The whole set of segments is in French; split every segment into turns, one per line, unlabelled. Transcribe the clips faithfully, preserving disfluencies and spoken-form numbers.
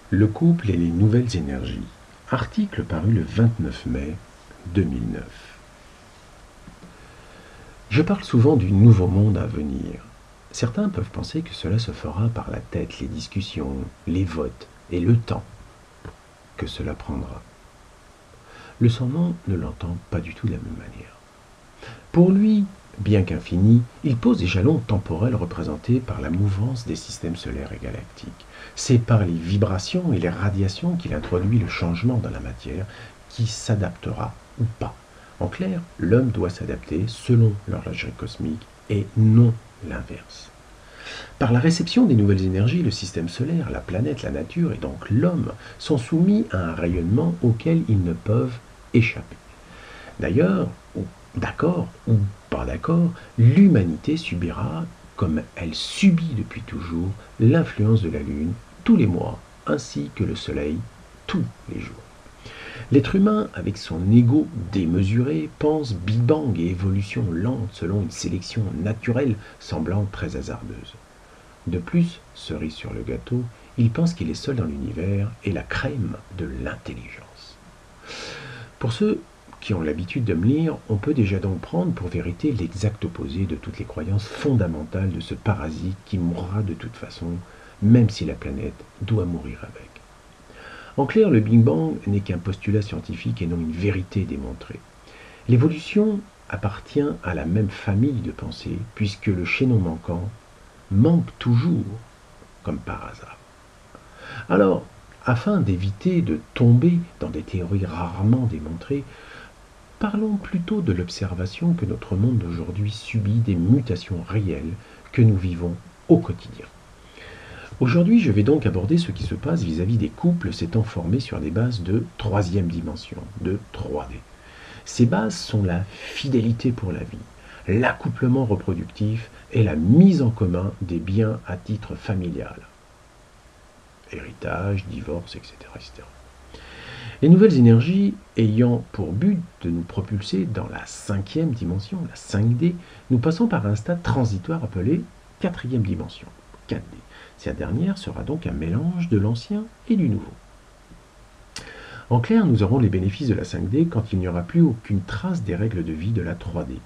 Le couple et les nouvelles énergies. Article paru le vingt-neuf mai deux mille neuf. Je parle souvent du nouveau monde à venir. Certains peuvent penser que cela se fera par la tête, les discussions, les votes et le temps que cela prendra. Le savant ne l'entend pas du tout de la même manière. Pour lui, bien qu'infini, il pose des jalons temporels représentés par la mouvance des systèmes solaires et galactiques. C'est par les vibrations et les radiations qu'il introduit le changement dans la matière qui s'adaptera ou pas. En clair, l'homme doit s'adapter selon l'horlogerie cosmique et non l'inverse. Par la réception des nouvelles énergies, le système solaire, la planète, la nature et donc l'homme sont soumis à un rayonnement auquel ils ne peuvent échapper. D'ailleurs, d'accord ou pas d'accord, l'humanité subira, comme elle subit depuis toujours, l'influence de la Lune tous les mois, ainsi que le Soleil tous les jours. L'être humain, avec son ego démesuré, pense Big Bang et évolution lente selon une sélection naturelle semblant très hasardeuse. De plus, cerise sur le gâteau, il pense qu'il est seul dans l'univers et la crème de l'intelligence. Pour ceux qui ont l'habitude de me lire, on peut déjà donc prendre pour vérité l'exact opposé de toutes les croyances fondamentales de ce parasite qui mourra de toute façon, même si la planète doit mourir avec. En clair, le Big Bang n'est qu'un postulat scientifique et non une vérité démontrée. L'évolution appartient à la même famille de pensées, puisque le chaînon manquant manque toujours, comme par hasard. Alors, afin d'éviter de tomber dans des théories rarement démontrées, parlons plutôt de l'observation que notre monde d'aujourd'hui subit des mutations réelles que nous vivons au quotidien. Aujourd'hui, je vais donc aborder ce qui se passe vis-à-vis des couples s'étant formés sur des bases de troisième dimension, de trois D. Ces bases sont la fidélité pour la vie, l'accouplement reproductif et la mise en commun des biens à titre familial. Héritage, divorce, et cetera, et cetera. Les nouvelles énergies ayant pour but de nous propulser dans la cinquième dimension, la cinq D, nous passons par un stade transitoire appelé quatrième dimension, quatre D. Cette dernière sera donc un mélange de l'ancien et du nouveau. En clair, nous aurons les bénéfices de la cinq D quand il n'y aura plus aucune trace des règles de vie de la trois D.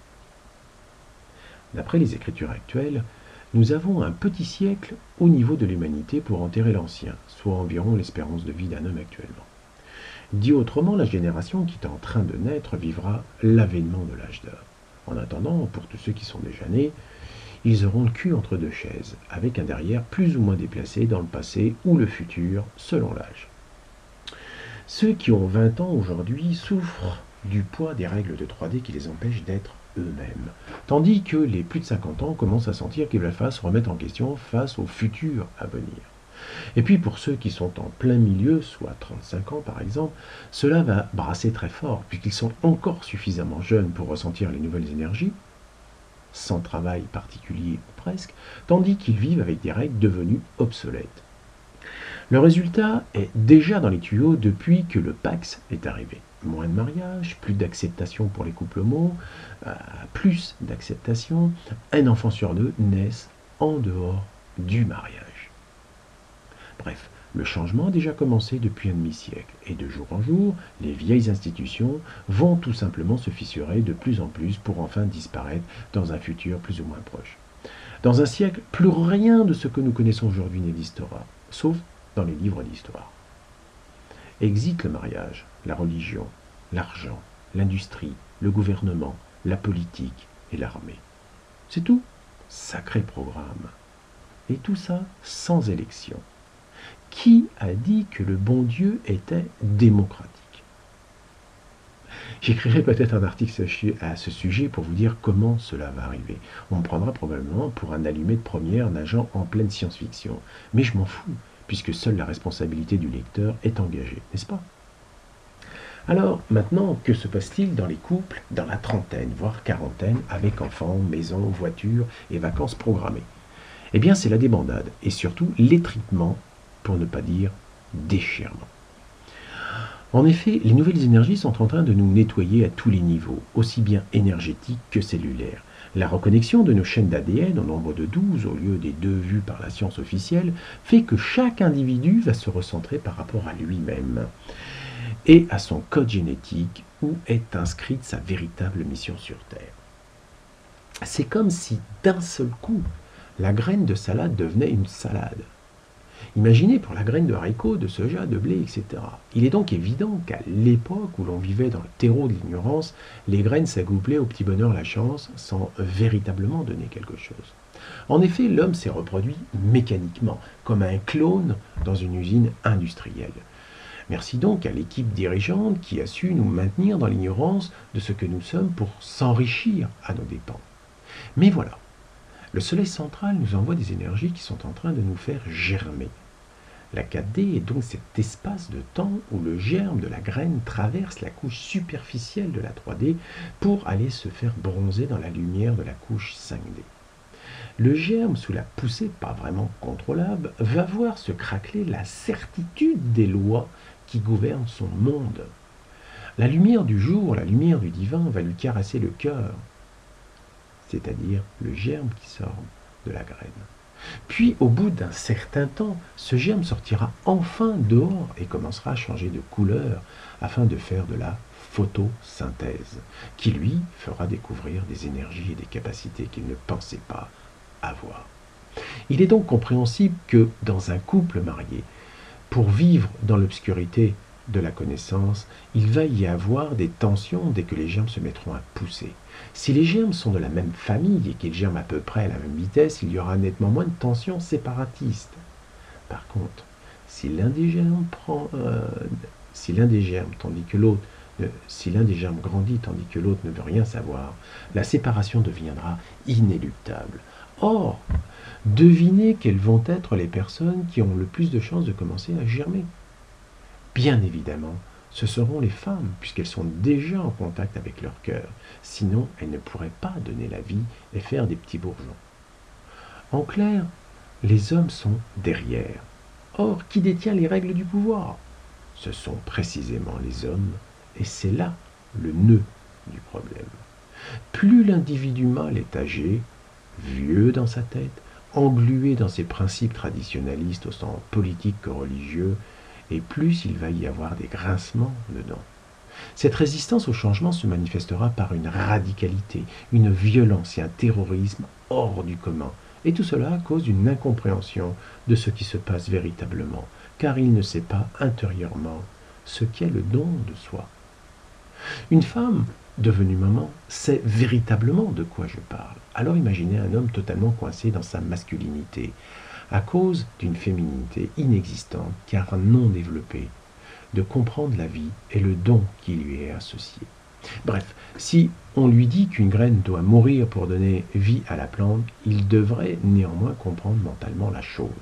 D'après les écritures actuelles, nous avons un petit siècle au niveau de l'humanité pour enterrer l'ancien, soit environ l'espérance de vie d'un homme actuellement. Dit autrement, la génération qui est en train de naître vivra l'avènement de l'âge d'or. En attendant, pour tous ceux qui sont déjà nés, ils auront le cul entre deux chaises, avec un derrière plus ou moins déplacé dans le passé ou le futur, selon l'âge. Ceux qui ont vingt ans aujourd'hui souffrent du poids des règles de trois D qui les empêchent d'être eux-mêmes, tandis que les plus de cinquante ans commencent à sentir qu'ils veulent se remettre en question face au futur à venir. Et puis pour ceux qui sont en plein milieu, soit trente-cinq ans par exemple, cela va brasser très fort, puisqu'ils sont encore suffisamment jeunes pour ressentir les nouvelles énergies, sans travail particulier ou presque, tandis qu'ils vivent avec des règles devenues obsolètes. Le résultat est déjà dans les tuyaux depuis que le Pax est arrivé. Moins de mariage, plus d'acceptation pour les couples homo, euh, plus d'acceptation, un enfant sur deux naissent en dehors du mariage. Bref, le changement a déjà commencé depuis un demi-siècle, et de jour en jour, les vieilles institutions vont tout simplement se fissurer de plus en plus pour enfin disparaître dans un futur plus ou moins proche. Dans un siècle, plus rien de ce que nous connaissons aujourd'hui n'existera, sauf dans les livres d'histoire. Exit le mariage, la religion, l'argent, l'industrie, le gouvernement, la politique et l'armée. C'est tout. Sacré programme. Et tout ça sans élection. Qui a dit que le bon Dieu était démocratique? J'écrirai peut-être un article à ce sujet pour vous dire comment cela va arriver. On me prendra probablement pour un allumé de première nageant en pleine science-fiction. Mais je m'en fous, puisque seule la responsabilité du lecteur est engagée, n'est-ce pas? Alors, maintenant, que se passe-t-il dans les couples dans la trentaine, voire quarantaine, avec enfants, maison, voiture et vacances programmées? Eh bien, c'est la débandade, et surtout l'étritement, pour ne pas dire déchirement. En effet, les nouvelles énergies sont en train de nous nettoyer à tous les niveaux, aussi bien énergétiques que cellulaires. La reconnexion de nos chaînes d'A D N au nombre de douze au lieu des deux vues par la science officielle fait que chaque individu va se recentrer par rapport à lui-même et à son code génétique où est inscrite sa véritable mission sur Terre. C'est comme si d'un seul coup, la graine de salade devenait une salade. Imaginez pour la graine de haricot, de soja, de blé, et cetera. Il est donc évident qu'à l'époque où l'on vivait dans le terreau de l'ignorance, les graines s'accouplaient au petit bonheur la chance sans véritablement donner quelque chose. En effet, l'homme s'est reproduit mécaniquement, comme un clone dans une usine industrielle. Merci donc à l'équipe dirigeante qui a su nous maintenir dans l'ignorance de ce que nous sommes pour s'enrichir à nos dépens. Mais voilà, le soleil central nous envoie des énergies qui sont en train de nous faire germer. La quatre D est donc cet espace de temps où le germe de la graine traverse la couche superficielle de la trois D pour aller se faire bronzer dans la lumière de la couche cinq D. Le germe, sous la poussée pas vraiment contrôlable, va voir se craqueler la certitude des lois qui gouvernent son monde. La lumière du jour, la lumière du divin va lui caresser le cœur, c'est-à-dire le germe qui sort de la graine. Puis, au bout d'un certain temps, ce germe sortira enfin dehors et commencera à changer de couleur afin de faire de la photosynthèse, qui lui fera découvrir des énergies et des capacités qu'il ne pensait pas avoir. Il est donc compréhensible que dans un couple marié, pour vivre dans l'obscurité de la connaissance, il va y avoir des tensions dès que les germes se mettront à pousser. Si les germes sont de la même famille et qu'ils germent à peu près à la même vitesse, il y aura nettement moins de tensions séparatistes. Par contre, si l'un des germes prend, euh, si l'un des germes tandis que l'autre, euh, si l'un des germes grandit tandis que l'autre ne veut rien savoir, la séparation deviendra inéluctable. Or, devinez quelles vont être les personnes qui ont le plus de chances de commencer à germer. Bien évidemment, ce seront les femmes, puisqu'elles sont déjà en contact avec leur cœur. Sinon, elles ne pourraient pas donner la vie et faire des petits bourgeons. En clair, les hommes sont derrière. Or, qui détient les règles du pouvoir? Ce sont précisément les hommes, et c'est là le nœud du problème. Plus l'individu mâle est âgé, vieux dans sa tête, englué dans ses principes traditionnalistes au sens politique que religieux, et plus il va y avoir des grincements dedans. Cette résistance au changement se manifestera par une radicalité, une violence et un terrorisme hors du commun, et tout cela à cause d'une incompréhension de ce qui se passe véritablement, car il ne sait pas intérieurement ce qu'est le don de soi. Une femme devenue maman sait véritablement de quoi je parle. Alors imaginez un homme totalement coincé dans sa masculinité, à cause d'une féminité inexistante car non développée, de comprendre la vie et le don qui lui est associé. Bref, si on lui dit qu'une graine doit mourir pour donner vie à la plante, il devrait néanmoins comprendre mentalement la chose.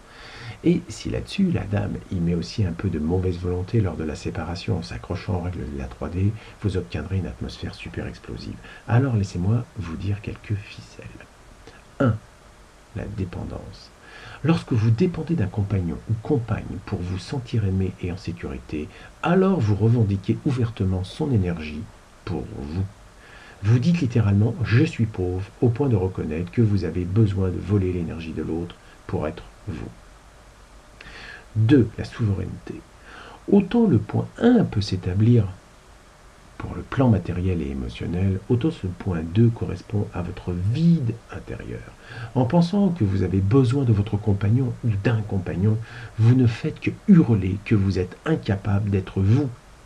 Et si là-dessus, la dame y met aussi un peu de mauvaise volonté lors de la séparation en s'accrochant aux règles de la trois D, vous obtiendrez une atmosphère super explosive. Alors laissez-moi vous dire quelques ficelles. un. La dépendance. Lorsque vous dépendez d'un compagnon ou compagne pour vous sentir aimé et en sécurité, alors vous revendiquez ouvertement son énergie pour vous. Vous dites littéralement « je suis pauvre » au point de reconnaître que vous avez besoin de voler l'énergie de l'autre pour être vous. deux. La souveraineté. Autant le point un peut s'établir pour le plan matériel et émotionnel, autant ce point deux correspond à votre vide intérieur. En pensant que vous avez besoin de votre compagnon ou d'un compagnon, vous ne faites que hurler que vous êtes incapable d'être vous.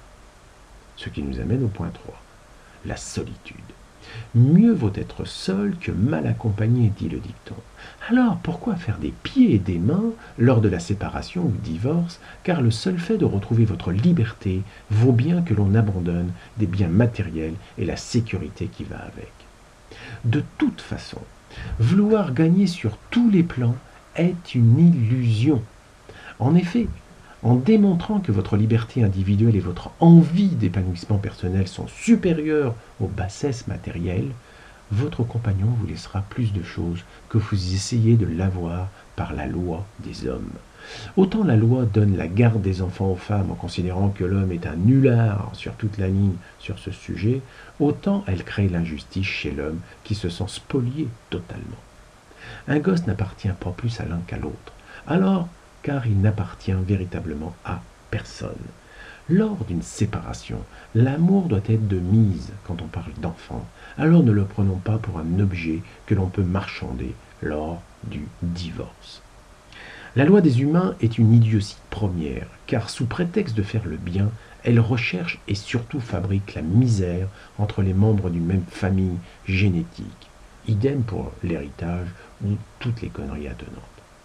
Ce qui nous amène au point trois, la solitude. Mieux vaut être seul que mal accompagné, dit le dicton. Alors pourquoi faire des pieds et des mains lors de la séparation ou divorce, car le seul fait de retrouver votre liberté vaut bien que l'on abandonne des biens matériels et la sécurité qui va avec. De toute façon, vouloir gagner sur tous les plans est une illusion. En effet, en démontrant que votre liberté individuelle et votre envie d'épanouissement personnel sont supérieures aux bassesses matérielles, votre compagnon vous laissera plus de choses que vous essayez de l'avoir par la loi des hommes. Autant la loi donne la garde des enfants aux femmes en considérant que l'homme est un nulard sur toute la ligne sur ce sujet, autant elle crée l'injustice chez l'homme qui se sent spolié totalement. Un gosse n'appartient pas plus à l'un qu'à l'autre, alors car il n'appartient véritablement à personne. Lors d'une séparation, l'amour doit être de mise quand on parle d'enfant, alors ne le prenons pas pour un objet que l'on peut marchander lors du divorce. La loi des humains est une idiotie première, car sous prétexte de faire le bien, elle recherche et surtout fabrique la misère entre les membres d'une même famille génétique. Idem pour l'héritage ou toutes les conneries attenantes.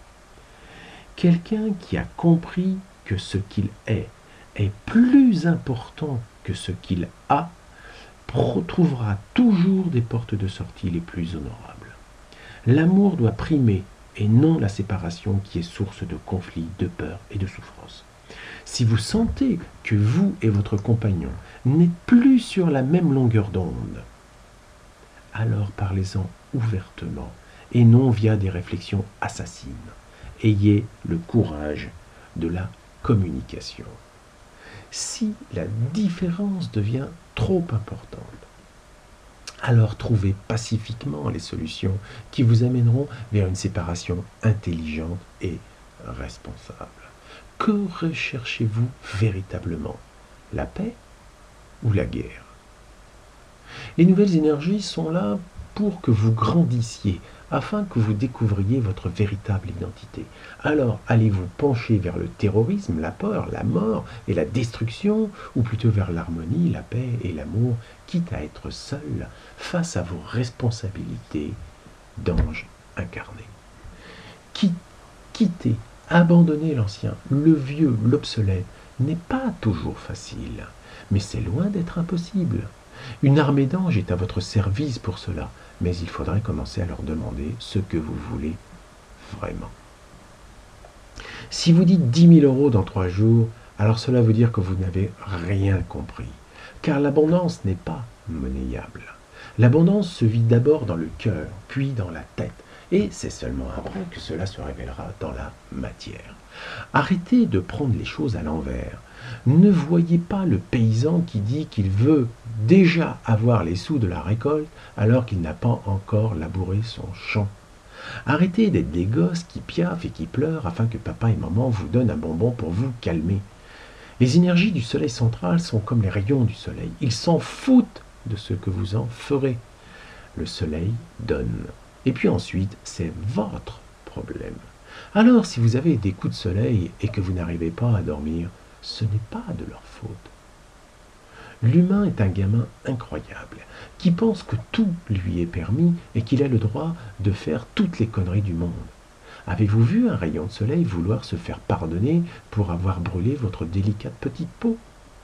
Quelqu'un qui a compris que ce qu'il est est plus important que ce qu'il a, trouvera toujours des portes de sortie les plus honorables. L'amour doit primer et non la séparation qui est source de conflits, de peur et de souffrance. Si vous sentez que vous et votre compagnon n'êtes plus sur la même longueur d'onde, alors parlez-en ouvertement et non via des réflexions assassines. Ayez le courage de la communication. Si la différence devient trop importante, alors trouvez pacifiquement les solutions qui vous amèneront vers une séparation intelligente et responsable. Que recherchez-vous véritablement? La paix ou la guerre? Les nouvelles énergies sont là pour que vous grandissiez, afin que vous découvriez votre véritable identité. Alors allez-vous pencher vers le terrorisme, la peur, la mort et la destruction, ou plutôt vers l'harmonie, la paix et l'amour, quitte à être seul face à vos responsabilités d'ange incarné. Quitter, abandonner l'ancien, le vieux, l'obsolète, n'est pas toujours facile, mais c'est loin d'être impossible. Une armée d'anges est à votre service pour cela, mais il faudrait commencer à leur demander ce que vous voulez vraiment. Si vous dites dix mille euros dans trois jours, alors cela veut dire que vous n'avez rien compris, car l'abondance n'est pas monnayable. L'abondance se vit d'abord dans le cœur, puis dans la tête, et c'est seulement après que cela se révélera dans la matière. Arrêtez de prendre les choses à l'envers. Ne voyez pas le paysan qui dit qu'il veut déjà avoir les sous de la récolte alors qu'il n'a pas encore labouré son champ. Arrêtez d'être des gosses qui piaffent et qui pleurent afin que papa et maman vous donnent un bonbon pour vous calmer. Les énergies du soleil central sont comme les rayons du soleil. Ils s'en foutent de ce que vous en ferez. Le soleil donne. Et puis ensuite, c'est votre problème. Alors, si vous avez des coups de soleil et que vous n'arrivez pas à dormir, ce n'est pas de leur faute. L'humain est un gamin incroyable, qui pense que tout lui est permis et qu'il a le droit de faire toutes les conneries du monde. Avez-vous vu un rayon de soleil vouloir se faire pardonner pour avoir brûlé votre délicate petite peau?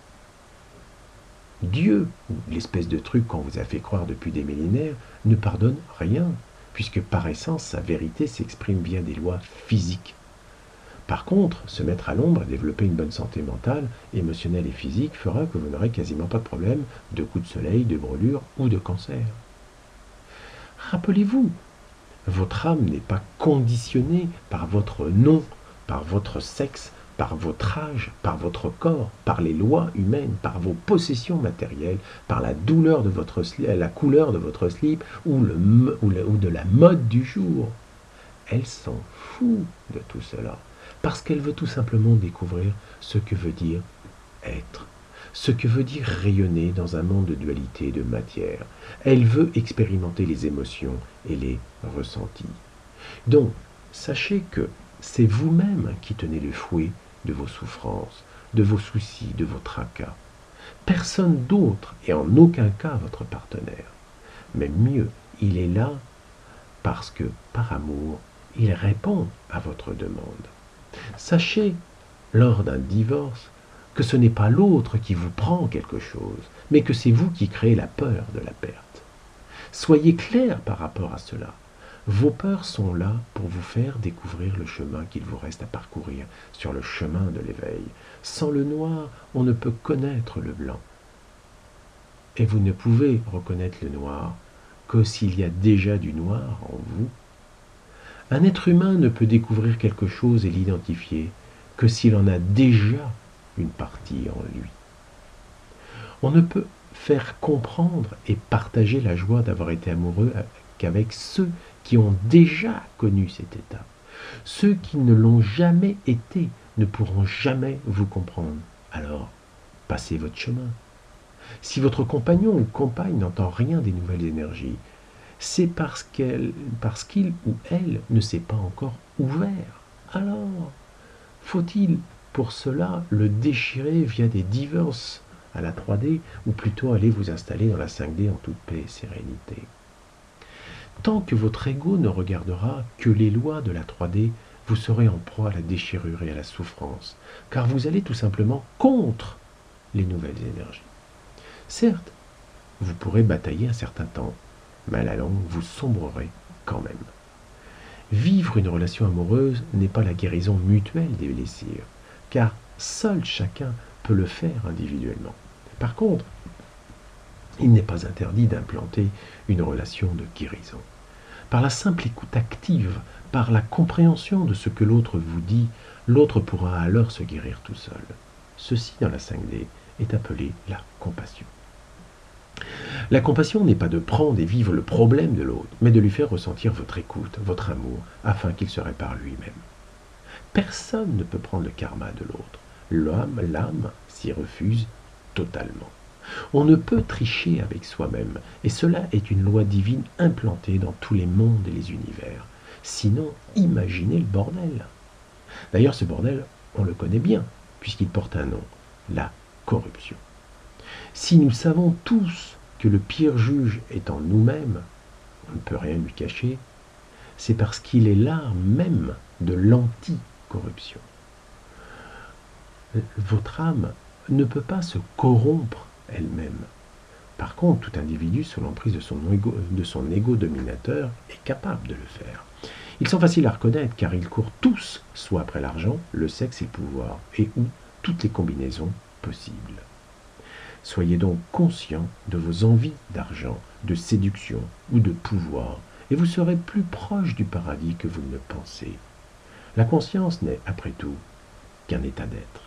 Dieu, ou l'espèce de truc qu'on vous a fait croire depuis des millénaires, ne pardonne rien, puisque par essence sa vérité s'exprime via des lois physiques. Par contre, se mettre à l'ombre et développer une bonne santé mentale, émotionnelle et physique fera que vous n'aurez quasiment pas de problème de coups de soleil, de brûlure ou de cancer. Rappelez-vous, votre âme n'est pas conditionnée par votre nom, par votre sexe, par votre âge, par votre corps, par les lois humaines, par vos possessions matérielles, par la douleur de votre slip, la couleur de votre slip ou, le, ou, le, ou de la mode du jour. Elle s'en fout de tout cela. Parce qu'elle veut tout simplement découvrir ce que veut dire être, ce que veut dire rayonner dans un monde de dualité et de matière. Elle veut expérimenter les émotions et les ressentis. Donc, sachez que c'est vous-même qui tenez le fouet de vos souffrances, de vos soucis, de vos tracas. Personne d'autre et en aucun cas votre partenaire. Mais mieux, il est là parce que, par amour, il répond à votre demande. Sachez, lors d'un divorce, que ce n'est pas l'autre qui vous prend quelque chose, mais que c'est vous qui créez la peur de la perte. Soyez clair par rapport à cela. Vos peurs sont là pour vous faire découvrir le chemin qu'il vous reste à parcourir sur le chemin de l'éveil. Sans le noir, on ne peut connaître le blanc. Et vous ne pouvez reconnaître le noir que s'il y a déjà du noir en vous. Un être humain ne peut découvrir quelque chose et l'identifier que s'il en a déjà une partie en lui. On ne peut faire comprendre et partager la joie d'avoir été amoureux qu'avec ceux qui ont déjà connu cet état. Ceux qui ne l'ont jamais été ne pourront jamais vous comprendre. Alors, passez votre chemin. Si votre compagnon ou compagne n'entend rien des nouvelles énergies, c'est parce qu'elle, parce qu'il ou elle ne s'est pas encore ouvert. Alors, faut-il pour cela le déchirer via des divorces à la trois D, ou plutôt aller vous installer dans la cinq D en toute paix et sérénité? Tant que votre ego ne regardera que les lois de la trois D, vous serez en proie à la déchirure et à la souffrance, car vous allez tout simplement contre les nouvelles énergies. Certes, vous pourrez batailler un certain temps, mais à la longue, vous sombrerez quand même. Vivre une relation amoureuse n'est pas la guérison mutuelle des blessures, car seul chacun peut le faire individuellement. Par contre, il n'est pas interdit d'implanter une relation de guérison. Par la simple écoute active, par la compréhension de ce que l'autre vous dit, l'autre pourra alors se guérir tout seul. Ceci, dans la cinq D, est appelé la compassion. La compassion n'est pas de prendre et vivre le problème de l'autre, mais de lui faire ressentir votre écoute, votre amour, afin qu'il se répare lui-même. Personne ne peut prendre le karma de l'autre. L'âme, l'âme s'y refuse totalement. On ne peut tricher avec soi-même, et cela est une loi divine implantée dans tous les mondes et les univers. Sinon, imaginez le bordel. D'ailleurs, ce bordel, on le connaît bien, puisqu'il porte un nom, la corruption. Si nous savons tous que le pire juge est en nous-mêmes, on ne peut rien lui cacher, c'est parce qu'il est l'art même de l'anti-corruption. Votre âme ne peut pas se corrompre elle-même. Par contre, tout individu sous l'emprise de son ego, de son ego dominateur est capable de le faire. Ils sont faciles à reconnaître car ils courent tous soit après l'argent, le sexe et le pouvoir, et ou toutes les combinaisons possibles. Soyez donc conscient de vos envies d'argent, de séduction ou de pouvoir, et vous serez plus proche du paradis que vous ne le pensez. La conscience n'est, après tout, qu'un état d'être.